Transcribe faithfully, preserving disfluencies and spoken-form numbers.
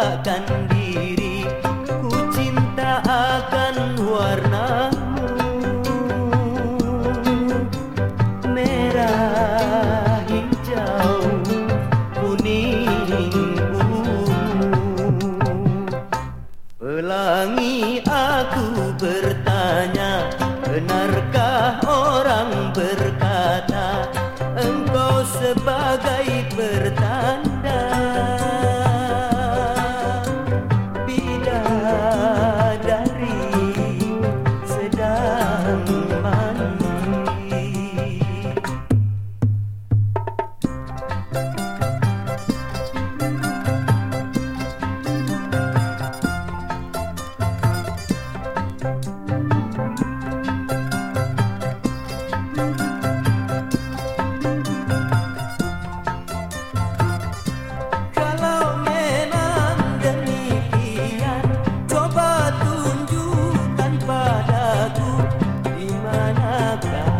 takkan diri, ku cinta akan warnamu, merah, hijau, kuning, ungu. Pelangi, aku bertanya, benarkah orang berkata engkau sebagai pertanda bidadari sedang mandi? Di manakah